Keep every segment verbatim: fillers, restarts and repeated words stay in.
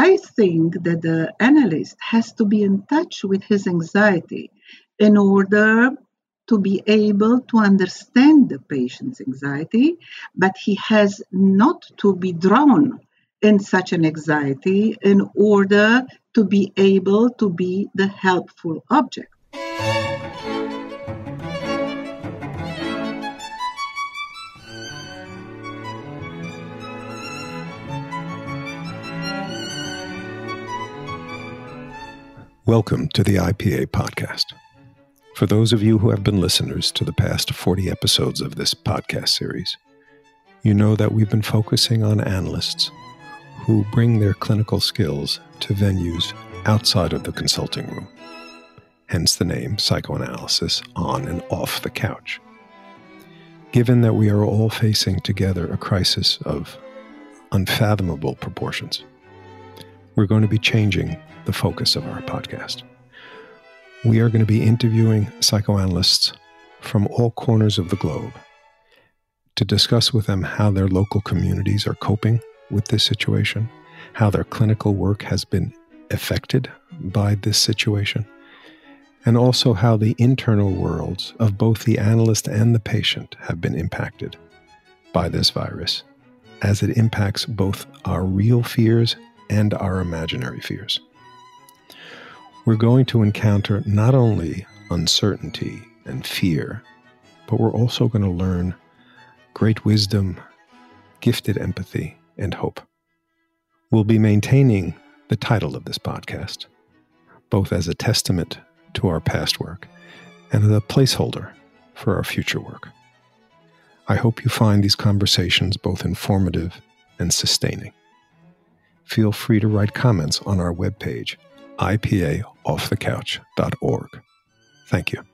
I think that the analyst has to be in touch with his anxiety in order to be able to understand the patient's anxiety, but he has not to be drawn in such an anxiety in order to be able to be the helpful object. Welcome to the I P A podcast. For those of you who have been listeners to the past forty episodes of this podcast series, you know that we've been focusing on analysts who bring their clinical skills to venues outside of the consulting room, hence the name Psychoanalysis on and off the couch. Given that we are all facing together a crisis of unfathomable proportions, we're going to be changing the focus of our podcast. We are going to be interviewing psychoanalysts from all corners of the globe to discuss with them how their local communities are coping with this situation, how their clinical work has been affected by this situation, and also how the internal worlds of both the analyst and the patient have been impacted by this virus, as it impacts both our real fears and our imaginary fears. We're going to encounter not only uncertainty and fear, but we're also going to learn great wisdom, gifted empathy, and hope. We'll be maintaining the title of this podcast, both as a testament to our past work and as a placeholder for our future work. I hope you find these conversations both informative and sustaining. Feel free to write comments on our webpage, I P A off the couch dot org. Thank you.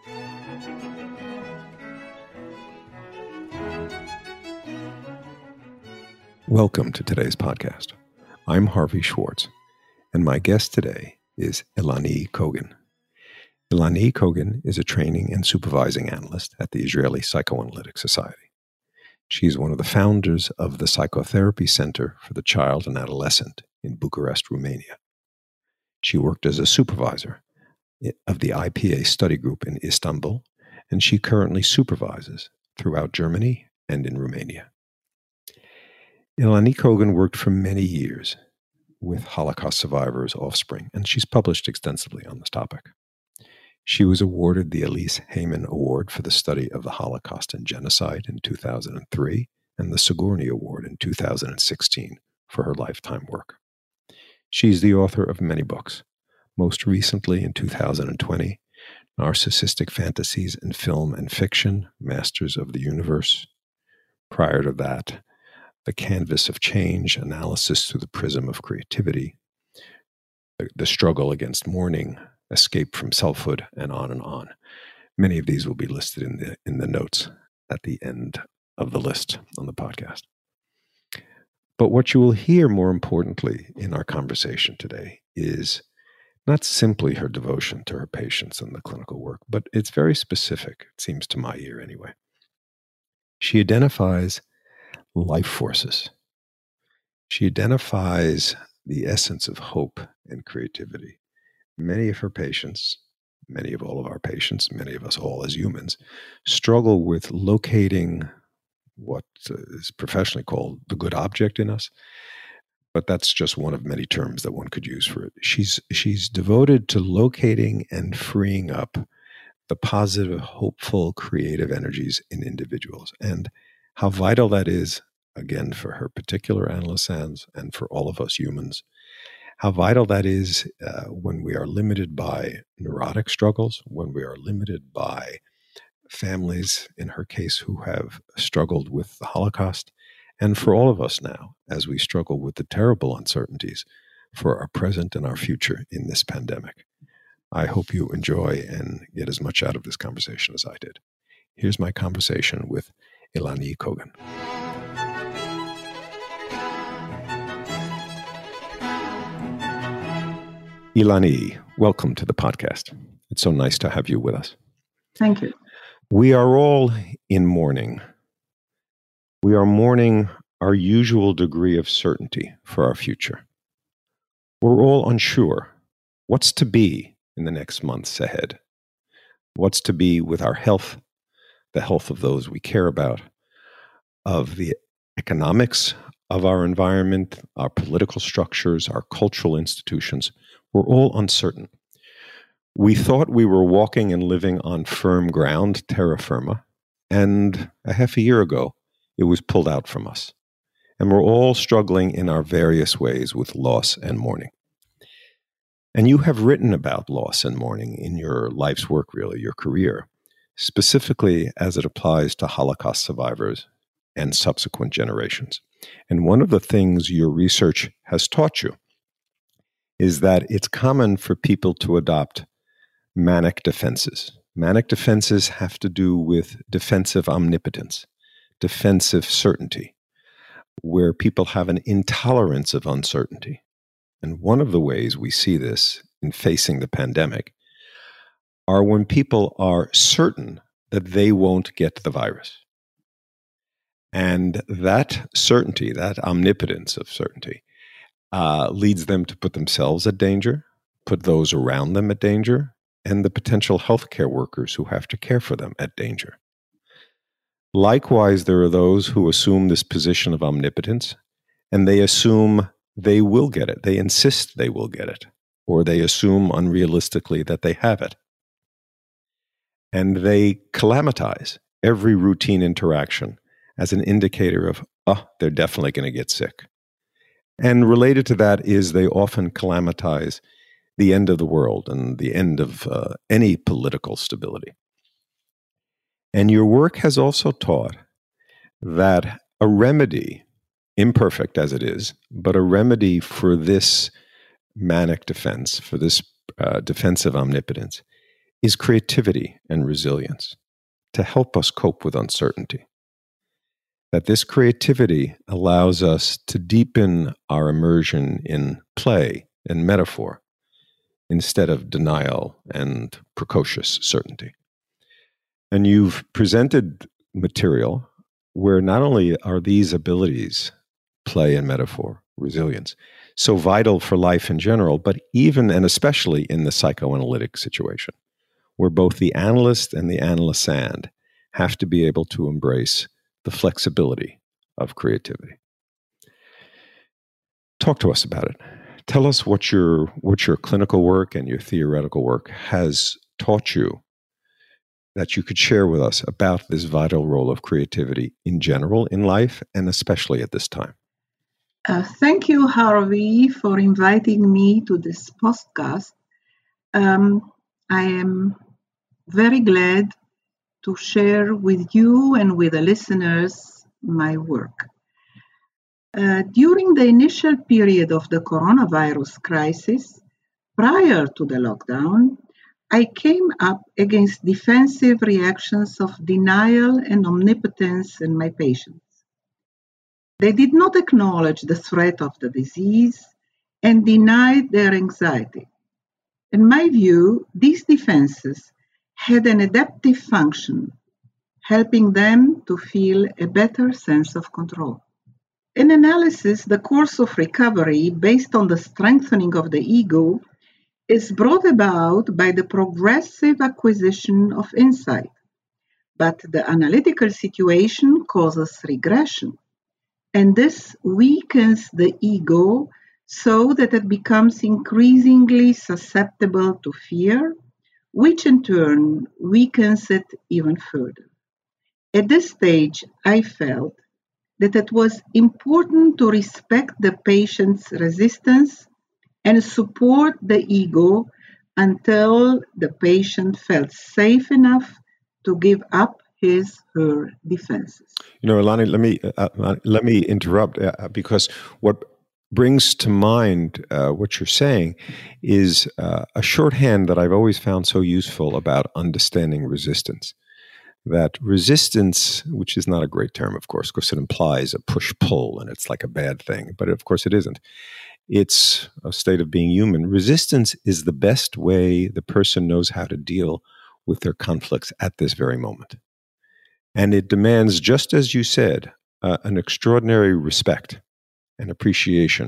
Welcome to today's podcast. I'm Harvey Schwartz, and my guest today is Ilani Kogan. Ilani Kogan is a training and supervising analyst at the Israeli Psychoanalytic Society. She's one of the founders of the Psychotherapy Center for the Child and Adolescent in Bucharest, Romania. She worked as a supervisor of the I P A study group in Istanbul, and she currently supervises throughout Germany and in Romania. Ilani Kogan worked for many years with Holocaust survivors' offspring, and she's published extensively on this topic. She was awarded the Elise Heyman Award for the study of the Holocaust and genocide in two thousand three and the Sigourney Award in two thousand sixteen for her lifetime work. She's the author of many books, most recently in two thousand twenty, Narcissistic Fantasies in Film and Fiction, Masters of the Universe. Prior to that, The Canvas of Change, Analysis Through the Prism of Creativity, The, the Struggle Against Mourning, Escape from Selfhood, and on and on. Many of these will be listed in the in the notes at the end of the list on the podcast. But what you will hear more importantly in our conversation today is not simply her devotion to her patients and the clinical work, but it's very specific, it seems to my ear anyway. She identifies life forces. She identifies the essence of hope and creativity. Many of her patients, many of all of our patients, many of us all as humans, struggle with locating what is professionally called the good object in us. But that's just one of many terms that one could use for it. She's she's devoted to locating and freeing up the positive, hopeful, creative energies in individuals. And how vital that is, again, for her particular analyst and for all of us humans, how vital that is uh, when we are limited by neurotic struggles, when we are limited by families, in her case, who have struggled with the Holocaust, and for all of us now, as we struggle with the terrible uncertainties for our present and our future in this pandemic. I hope you enjoy and get as much out of this conversation as I did. Here's my conversation with Ilani Kogan. Ilani, welcome to the podcast. It's so nice to have you with us. Thank you. We are all in mourning. We are mourning our usual degree of certainty for our future. We're all unsure what's to be in the next months ahead, what's to be with our health, the health of those we care about, of the economics of our environment, our political structures, our cultural institutions. We're all uncertain. We thought we were walking and living on firm ground, terra firma, and a half a year ago, it was pulled out from us. And we're all struggling in our various ways with loss and mourning. And you have written about loss and mourning in your life's work, really, your career, specifically as it applies to Holocaust survivors and subsequent generations. And one of the things your research has taught you is that it's common for people to adopt manic defenses. Manic defenses have to do with defensive omnipotence, defensive certainty, where people have an intolerance of uncertainty. And one of the ways we see this in facing the pandemic are when people are certain that they won't get the virus. And that certainty, that omnipotence of certainty, uh, leads them to put themselves at danger, put those around them at danger, and the potential healthcare workers who have to care for them at danger. Likewise, there are those who assume this position of omnipotence, and they assume they will get it. They insist they will get it, or they assume unrealistically that they have it. And they calamitize every routine interaction as an indicator of, oh, they're definitely going to get sick. And related to that is they often calamitize the end of the world and the end of uh, any political stability. And your work has also taught that a remedy, imperfect as it is, but a remedy for this manic defense, for this uh, defensive omnipotence, is creativity and resilience to help us cope with uncertainty. That this creativity allows us to deepen our immersion in play and metaphor instead of denial and precocious certainty. And you've presented material where not only are these abilities, play and metaphor, resilience, so vital for life in general, but even and especially in the psychoanalytic situation, where both the analyst and the analysand have to be able to embrace the flexibility of creativity. Talk to us about it. Tell us what your what your clinical work and your theoretical work has taught you that you could share with us about this vital role of creativity in general in life and especially at this time. Uh, thank you, Harvey, for inviting me to this podcast. Um, I am very glad to share with you and with the listeners my work. Uh, during the initial period of the coronavirus crisis, prior to the lockdown, I came up against defensive reactions of denial and omnipotence in my patients. They did not acknowledge the threat of the disease and denied their anxiety. In my view, these defenses had an adaptive function, helping them to feel a better sense of control. In analysis, the course of recovery based on the strengthening of the ego is brought about by the progressive acquisition of insight, but the analytical situation causes regression, and this weakens the ego so that it becomes increasingly susceptible to fear, which in turn weakens it even further. At this stage, I felt that it was important to respect the patient's resistance and support the ego until the patient felt safe enough to give up his her defenses. You know, Elani, let me uh, let me interrupt uh, because what brings to mind uh, what you're saying is uh, a shorthand that I've always found so useful about understanding resistance. That resistance, which is not a great term, of course, because it implies a push-pull and it's like a bad thing, but of course it isn't. It's a state of being human. Resistance is the best way the person knows how to deal with their conflicts at this very moment. And it demands, just as you said, uh, an extraordinary respect and appreciation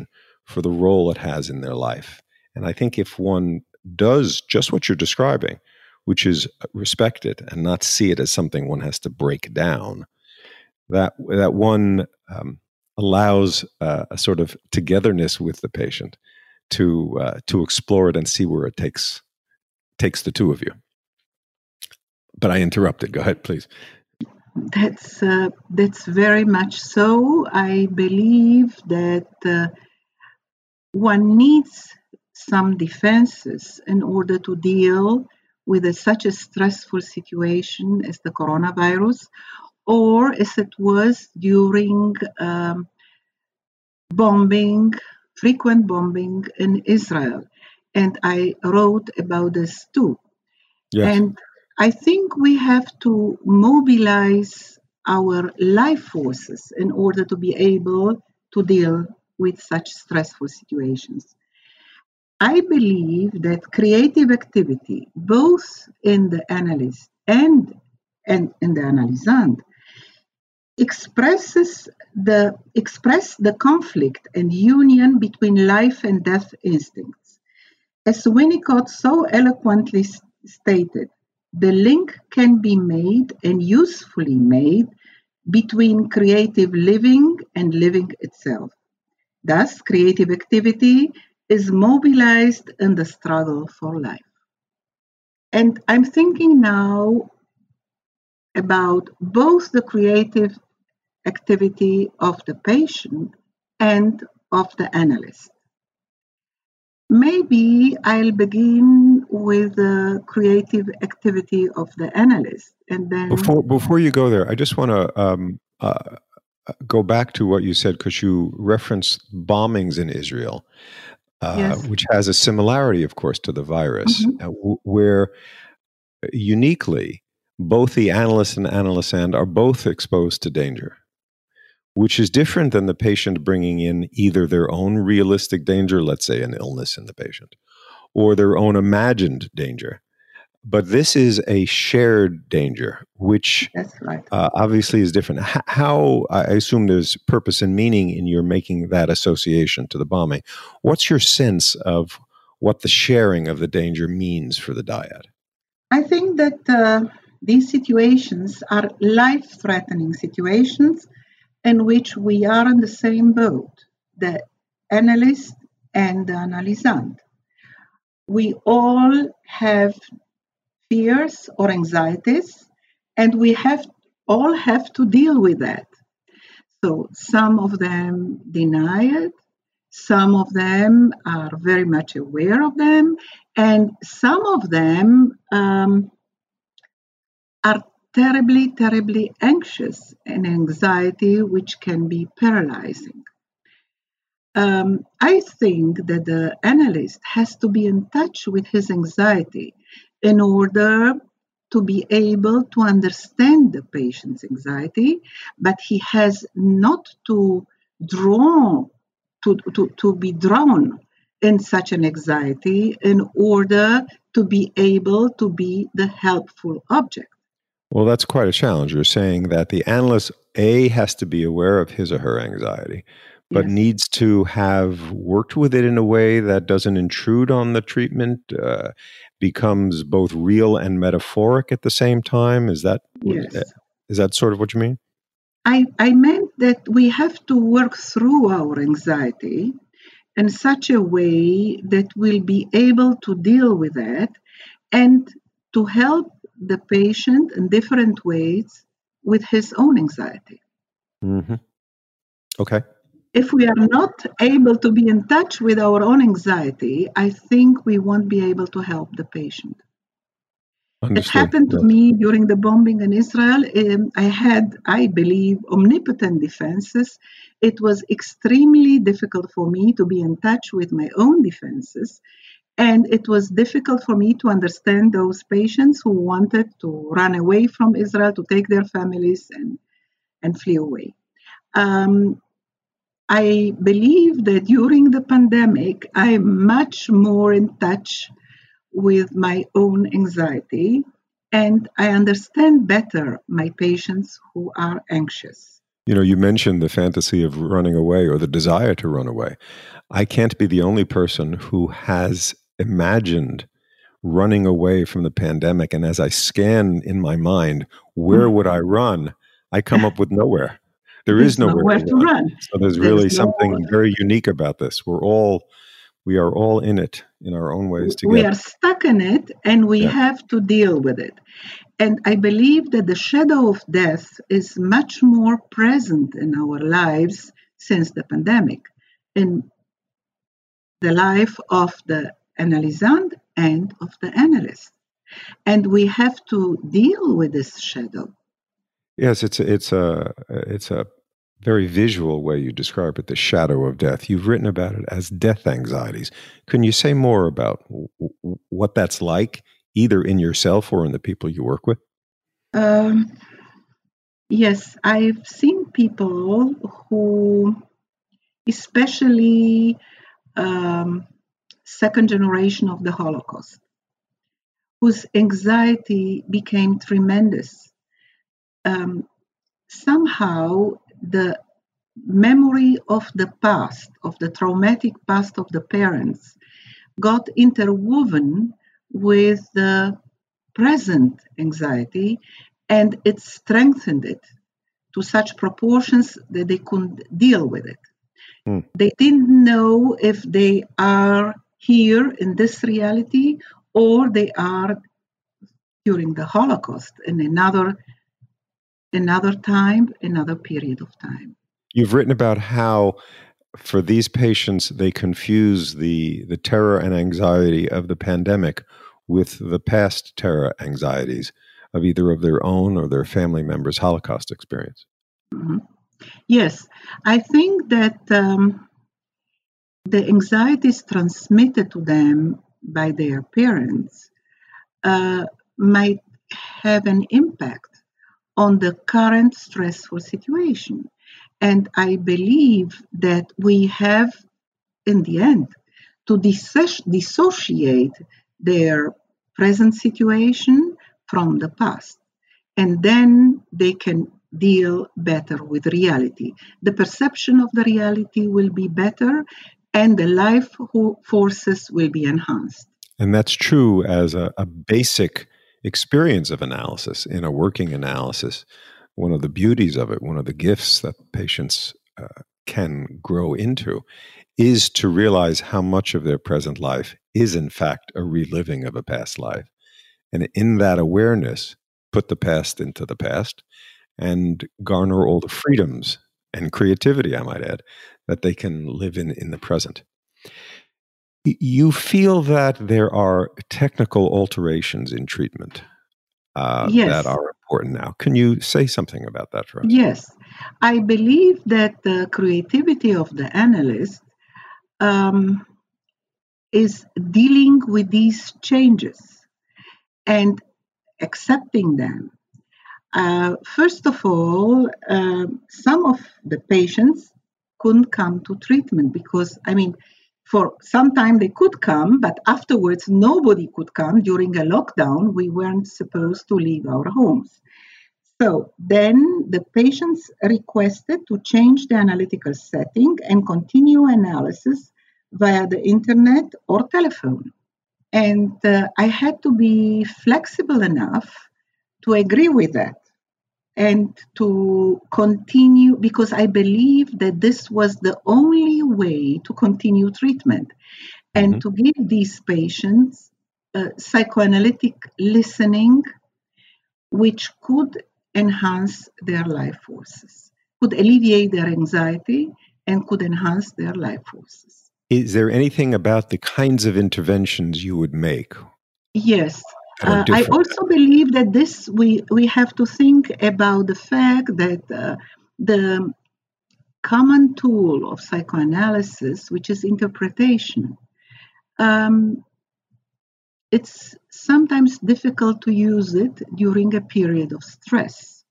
for the role it has in their life. And I think if one does just what you're describing, which is respect it and not see it as something one has to break down, that that one um, allows uh, a sort of togetherness with the patient to uh, to explore it and see where it takes takes the two of you. But I interrupted. Go ahead, please. That's uh, that's very much so. I believe that uh, one needs some defenses in order to deal with a, such a stressful situation as the coronavirus, or as it was during um, bombing, frequent bombing in Israel. And I wrote about this too. Yes. And I think we have to mobilize our life forces in order to be able to deal with such stressful situations. I believe that creative activity, both in the analyst and, and in the analysand, expresses the express the conflict and union between life and death instincts. As Winnicott so eloquently stated, the link can be made and usefully made between creative living and living itself. Thus, creative activity is mobilized in the struggle for life. And I'm thinking now about both the creative activity of the patient and of the analyst. Maybe I'll begin with the creative activity of the analyst, and then before before you go there, I just want to um, uh, go back to what you said, because you referenced bombings in Israel, uh, yes. which has a similarity, of course, to the virus, mm-hmm. uh, w- where uniquely both the analyst and analysand are both exposed to danger, which is different than the patient bringing in either their own realistic danger, let's say an illness in the patient, or their own imagined danger. But this is a shared danger, which That's right. uh, obviously is different. H- how, I assume there's purpose and meaning in your making that association to the bombing. What's your sense of what the sharing of the danger means for the dyad? I think that uh, these situations are life-threatening situations in which we are in the same boat, the analyst and the analysand. We all have fears or anxieties, and we have all have to deal with that. So some of them deny it, some of them are very much aware of them, and some of them um, are terribly, terribly anxious, and anxiety which can be paralyzing. Um, I think that the analyst has to be in touch with his anxiety in order to be able to understand the patient's anxiety, but he has not to draw, to, to, to be drawn in such an anxiety in order to be able to be the helpful object. Well, that's quite a challenge. You're saying that the analyst, A, has to be aware of his or her anxiety, but yes. needs to have worked with it in a way that doesn't intrude on the treatment, uh, becomes both real and metaphoric at the same time. Is that yes. is that sort of what you mean? I, I meant that we have to work through our anxiety in such a way that we'll be able to deal with that and to help the patient in different ways with his own anxiety. Mm-hmm. Okay. If we are not able to be in touch with our own anxiety, I think we won't be able to help the patient. Understood. It happened to yes. me during the bombing in Israel. Um, I had, I believe, omnipotent defenses. It was extremely difficult for me to be in touch with my own defenses. And it was difficult for me to understand those patients who wanted to run away from Israel, to take their families and, and flee away. Um, I believe that during the pandemic, I'm much more in touch with my own anxiety, and I understand better my patients who are anxious. You know, you mentioned the fantasy of running away or the desire to run away. I can't be the only person who has imagined running away from the pandemic. And as I scan in my mind, where would I run? I come up with nowhere. There is There's nowhere nowhere to to run. run. So there's There's really no, something very unique about this. We're all, we are all in it in our own ways we together. are stuck in it and we Yeah. have to deal with it. And I believe that the shadow of death is much more present in our lives since the pandemic, in the life of the analysand and of the analyst. And we have to deal with this shadow. Yes, it's a, it's a it's a very visual way you describe it, the shadow of death. You've written about it as death anxieties. Can you say more about w- w- what that's like, either in yourself or in the people you work with? Um, yes, I've seen people who, especially um, second generation of the Holocaust, whose anxiety became tremendous. Um, somehow, the memory of the past, of the traumatic past of the parents, got interwoven with the present anxiety, and it strengthened it to such proportions that they couldn't deal with it. Hmm. They didn't know if they are here in this reality or they are during the Holocaust in another another time, another period of time. You've written about how, for these patients, they confuse the the terror and anxiety of the pandemic with the past terror anxieties of either of their own or their family members' Holocaust experience. Mm-hmm. Yes, I think that um, the anxieties transmitted to them by their parents uh, might have an impact on the current stressful situation. And I believe that we have, in the end, to dis- dissociate their present situation from the past. And then they can deal better with reality. The perception of the reality will be better, and the life forces will be enhanced. And that's true as a, a basic experience of analysis in a working analysis. One of the beauties of it, one of the gifts that patients uh, can grow into, is to realize how much of their present life is in fact a reliving of a past life. And in that awareness, put the past into the past and garner all the freedoms and creativity, I might add, that they can live in in the present. You feel that there are technical alterations in treatment uh, Yes. that are important now. Can you say something about that for us? Yes. I believe that the creativity of the analyst um, is dealing with these changes and accepting them. Uh, first of all, uh, some of the patients couldn't come to treatment because, I mean, for some time they could come, but afterwards nobody could come. During a lockdown, we weren't supposed to leave our homes. So then the patients requested to change the analytical setting and continue analysis via the internet or telephone. And uh, I had to be flexible enough to agree with that and to continue, because I believe that this was the only way to continue treatment and Mhm. to give these patients uh, psychoanalytic listening, which could enhance their life forces, could alleviate their anxiety, and could enhance their life forces. Is there anything about the kinds of interventions you would make Yes. that are Uh, I different? also believe that this we, we have to think about the fact that uh, the common tool of psychoanalysis, which is interpretation, um, it's sometimes difficult to use it during a period of stress.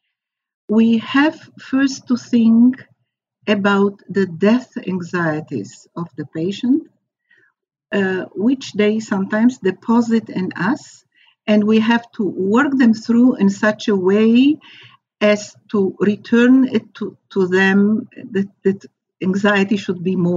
We have first to think about the death anxieties of the patient, uh, which they sometimes deposit in us, and we have to work them through in such a way as to return it to, to them, that, that anxiety should be more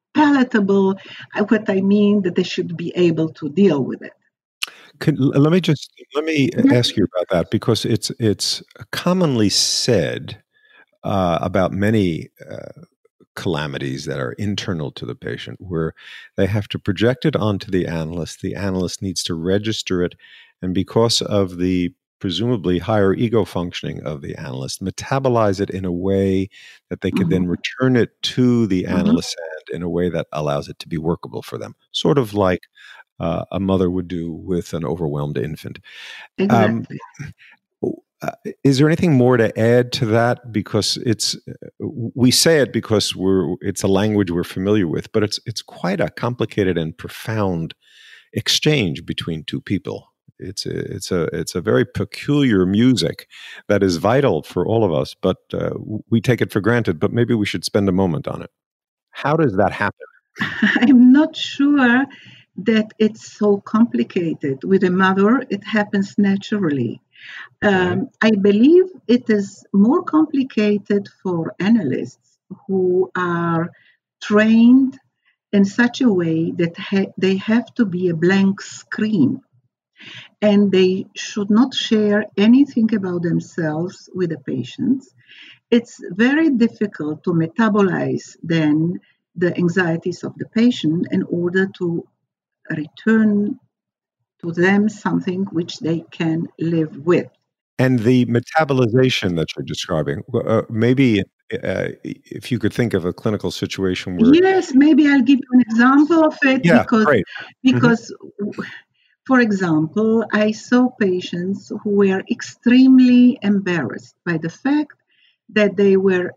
palatable. What I mean that they should be able to deal with it. Could, let me just let me ask you about that, because it's it's commonly said uh, about many uh, calamities that are internal to the patient, where they have to project it onto the analyst. The analyst needs to register it, and because of the presumably higher ego functioning of the analyst, metabolize it in a way that they could mm-hmm. then return it to the mm-hmm. analyst and in a way that allows it to be workable for them, sort of like uh, a mother would do with an overwhelmed infant. Exactly. Um, uh, is there anything more to add to that? Because it's we say it because we're it's a language we're familiar with, but it's it's quite a complicated and profound exchange between two people. It's a, it's a it's a very peculiar music that is vital for all of us, but uh, we take it for granted. But maybe we should spend a moment on it. How does that happen? I'm not sure that it's so complicated. With a mother, it happens naturally. Um, I believe it is more complicated for analysts who are trained in such a way that ha- they have to be a blank screen, and they should not share anything about themselves with the patients. It's very difficult to metabolize then the anxieties of the patient in order to return to them something which they can live with. And the metabolization that you're describing, uh, maybe uh, if you could think of a clinical situation where... Yes, maybe I'll give you an example of it. Yeah, because, great. because mm-hmm. For example, I saw patients who were extremely embarrassed by the fact that they were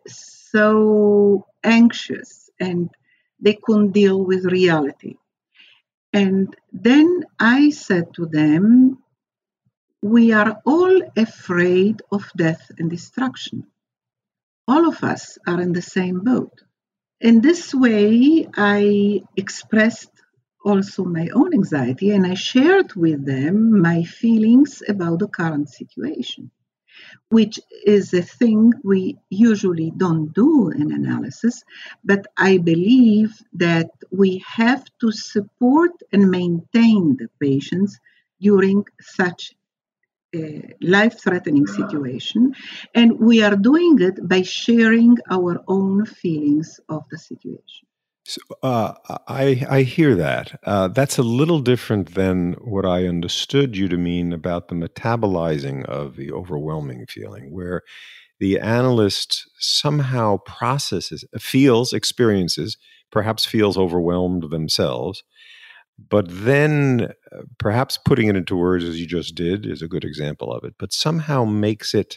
so anxious and they couldn't deal with reality. And then I said to them, we are all afraid of death and destruction. All of us are in the same boat. In this way, I expressed also my own anxiety, and I shared with them my feelings about the current situation, which is a thing we usually don't do in analysis, but I believe that we have to support and maintain the patients during such a life-threatening situation, and we are doing it by sharing our own feelings of the situation. So, uh, I, I hear that. Uh, that's a little different than what I understood you to mean about the metabolizing of the overwhelming feeling, where the analyst somehow processes, feels, experiences, perhaps feels overwhelmed themselves, but then uh, perhaps putting it into words, as you just did, is a good example of it, but somehow makes it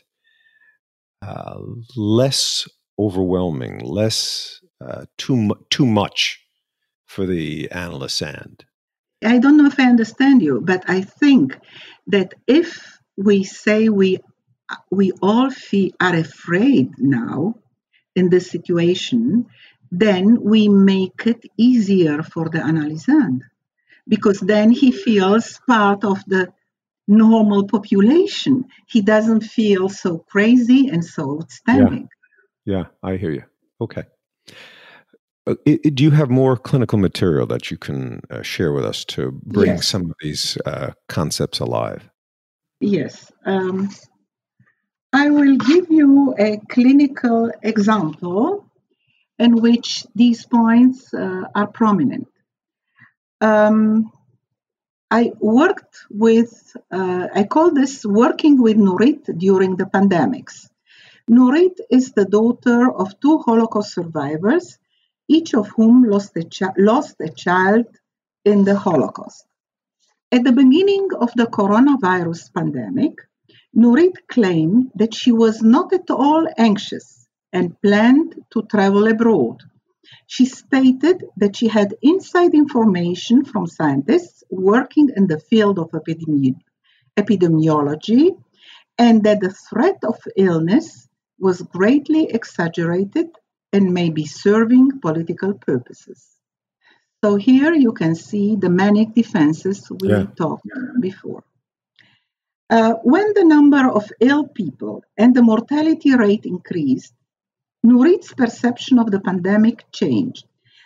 uh, less overwhelming, less uh, too too much for the analyst's end. I don't know if I understand you, but I think that if we say we we all feel, are afraid now in this situation, then we make it easier for the analysand, because then he feels part of the normal population. He doesn't feel so crazy and so outstanding. Yeah, yeah, I hear you. Okay. Uh, it, do you have more clinical material that you can uh, share with us to bring yes. some of these uh, concepts alive? Yes. Um, I will give you a clinical example in which these points uh, are prominent. Um, I worked with, uh, I call this working with Nurit during the pandemics. Nurit is the daughter of two Holocaust survivors, each of whom lost a, chi- lost a child in the Holocaust. At the beginning of the coronavirus pandemic, Nurit claimed that she was not at all anxious and planned to travel abroad. She stated that she had inside information from scientists working in the field of epidemi- epidemiology, and that the threat of illness was greatly exaggerated and may be serving political purposes. So here you can see the manic defenses we yeah. talked before. Uh, when the number of ill people and the mortality rate increased, Nurit's perception of the pandemic changed.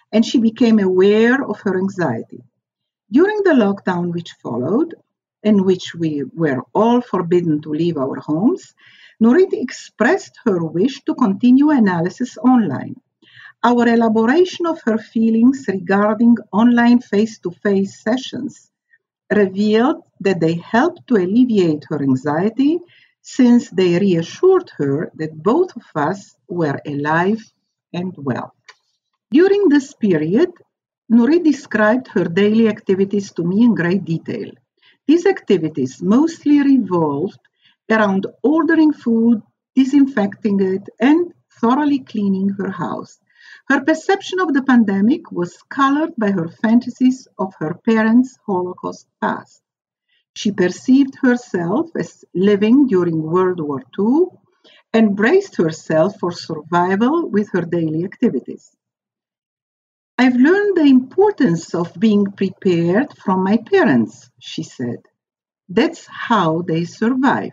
and she became aware of her anxiety. During the lockdown which followed, in which we were all forbidden to leave our homes, Nurit expressed her wish to continue analysis online. Our elaboration of her feelings regarding online face-to-face sessions revealed that they helped to alleviate her anxiety, since they reassured her that both of us were alive and well. During this period, Nurit described her daily activities to me in great detail. These activities mostly revolved around ordering food, disinfecting it, and thoroughly cleaning her house. Her perception of the pandemic was colored by her fantasies of her parents' Holocaust past. She perceived herself as living during World War Two and braced herself for survival with her daily activities. I've learned the importance of being prepared from my parents, she said. That's how they survived.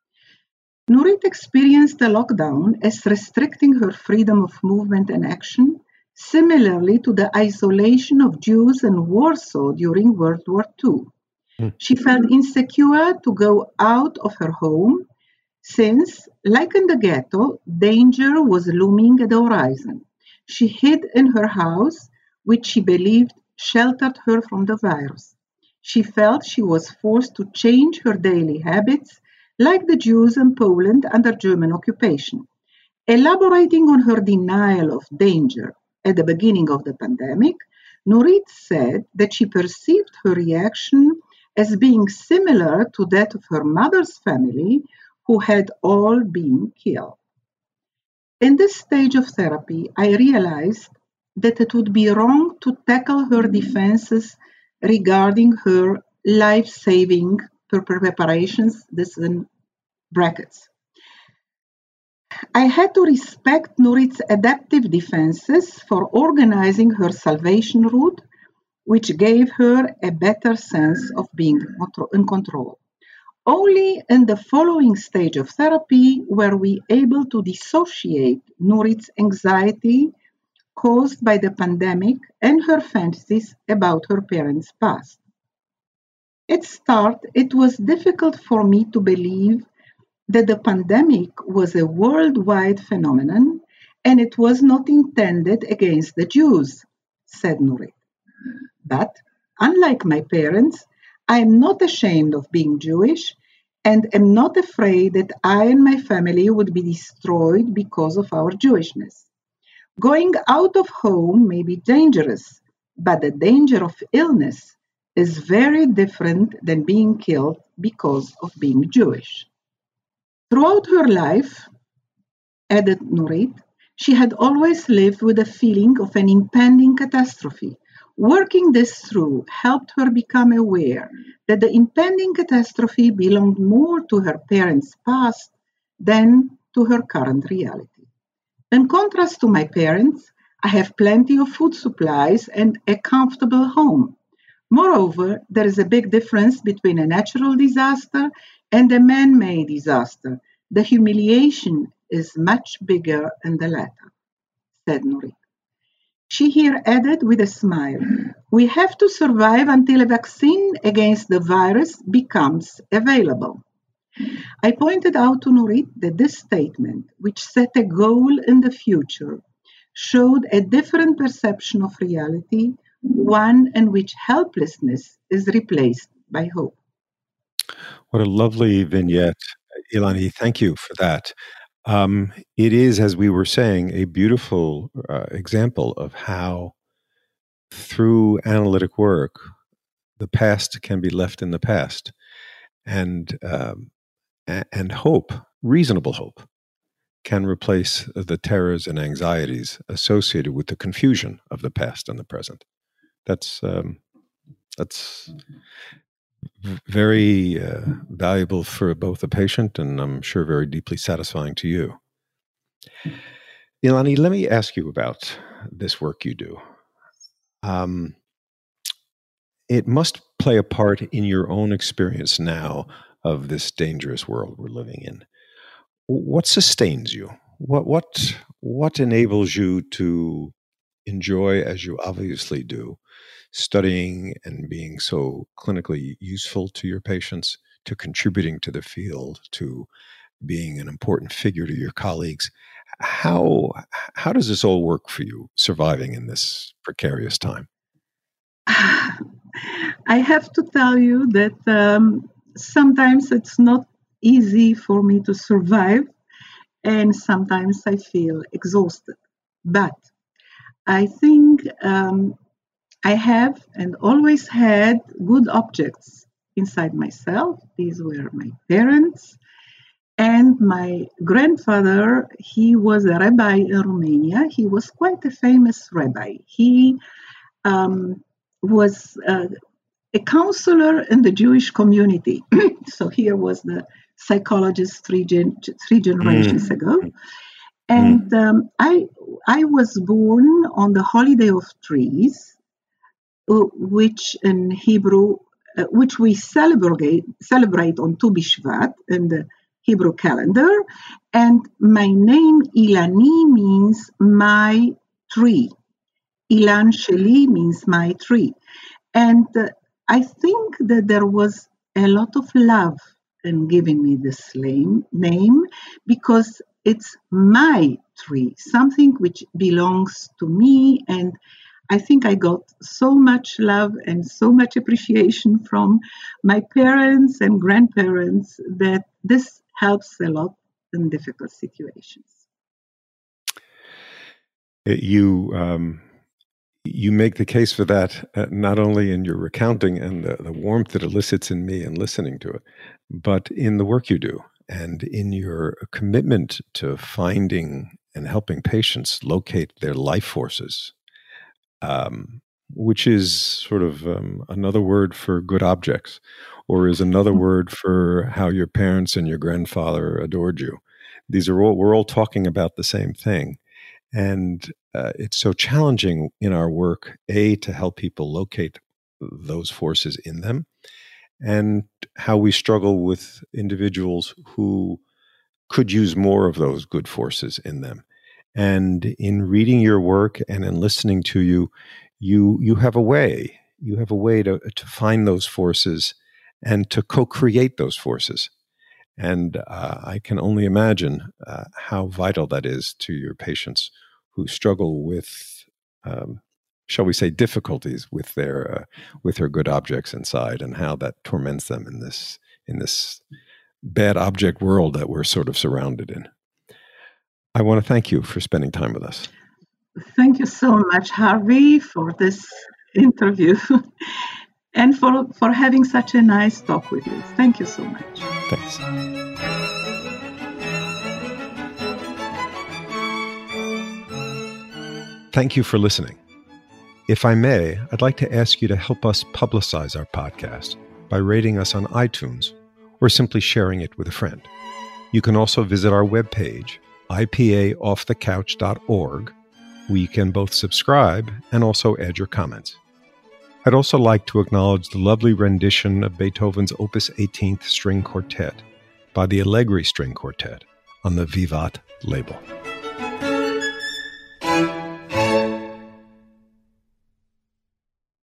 Nurit experienced the lockdown as restricting her freedom of movement and action, similarly to the isolation of Jews in Warsaw during World War Two. Mm. She felt insecure to go out of her home, since, like in the ghetto, danger was looming at the horizon. She hid in her house, which she believed sheltered her from the virus. She felt she was forced to change her daily habits, like the Jews in Poland under German occupation. Elaborating on her denial of danger at the beginning of the pandemic, Nurit said that she perceived her reaction as being similar to that of her mother's family, who had all been killed. In this stage of therapy, I realized that it would be wrong to tackle her defenses regarding her life-saving preparations, this in brackets. I had to respect Nurit's adaptive defenses for organizing her salvation route, which gave her a better sense of being in control. Only in the following stage of therapy were we able to dissociate Nurit's anxiety caused by the pandemic and her fantasies about her parents' past. At start, it was difficult for me to believe that the pandemic was a worldwide phenomenon and it was not intended against the Jews, said Nurit. But, unlike my parents, I am not ashamed of being Jewish and am not afraid that I and my family would be destroyed because of our Jewishness. Going out of home may be dangerous, but the danger of illness is very different than being killed because of being Jewish. Throughout her life, added Nurit, she had always lived with a feeling of an impending catastrophe. Working this through helped her become aware that the impending catastrophe belonged more to her parents' past than to her current reality. In contrast to my parents, I have plenty of food supplies and a comfortable home. Moreover, there is a big difference between a natural disaster and a man-made disaster. The humiliation is much bigger in the latter, said Nurit. She here added with a smile, we have to survive until a vaccine against the virus becomes available. I pointed out to Nurit that this statement, which set a goal in the future, showed a different perception of reality, one in which helplessness is replaced by hope. What a lovely vignette, Ilani. Thank you for that. Um, it is, as we were saying, a beautiful uh, example of how, through analytic work, the past can be left in the past, and um, and hope, reasonable hope, can replace the terrors and anxieties associated with the confusion of the past and the present. That's um, that's very uh, valuable for both the patient and I'm sure very deeply satisfying to you. Ilani, let me ask you about this work you do. Um, it must play a part in your own experience now of this dangerous world we're living in. What sustains you? What what what enables you to enjoy, as you obviously do, studying and being so clinically useful to your patients, to contributing to the field, to being an important figure to your colleagues. How how does this all work for you, surviving in this precarious time? I have to tell you that um, sometimes it's not easy for me to survive, and sometimes I feel exhausted. But I think um, I have and always had good objects inside myself. These were my parents. And my grandfather, he was a rabbi in Romania. He was quite a famous rabbi. He um, was uh, a counselor in the Jewish community. So here was the psychologist three, gen- three generations mm. ago. And um, I, I was born on the holiday of trees, which in Hebrew, uh, which we celebrate, celebrate on Tu B'Shvat in the Hebrew calendar, and my name Ilani means my tree. Ilan Sheli means my tree. And uh, I think that there was a lot of love in giving me this name, name because it's my tree, something which belongs to me. And I think I got so much love and so much appreciation from my parents and grandparents that this helps a lot in difficult situations. You um, you make the case for that uh, not only in your recounting and the, the warmth it elicits in me in listening to it, but in the work you do and in your commitment to finding and helping patients locate their life forces, um, which is sort of um, another word for good objects, or is another word for how your parents and your grandfather adored you. These are all, we're all talking about the same thing. And uh, it's so challenging in our work, A, to help people locate those forces in them, and how we struggle with individuals who could use more of those good forces in them. And in reading your work and in listening to you, you you have a way, you have a way to, to find those forces and to co-create those forces. And uh, I can only imagine uh, how vital that is to your patients who struggle with, um, shall we say, difficulties with their uh, with their good objects inside, and how that torments them in this in this bad object world that we're sort of surrounded in. I want to thank you for spending time with us. Thank you so much, Harvey, for this interview and for, for having such a nice talk with you. Thank you so much. Thanks. Thank you for listening. If I may, I'd like to ask you to help us publicize our podcast by rating us on iTunes or simply sharing it with a friend. You can also visit our webpage, I P A off the couch dot org, where you can both subscribe and also add your comments. I'd also like to acknowledge the lovely rendition of Beethoven's Opus eighteenth String Quartet by the Allegri String Quartet on the Vivat label.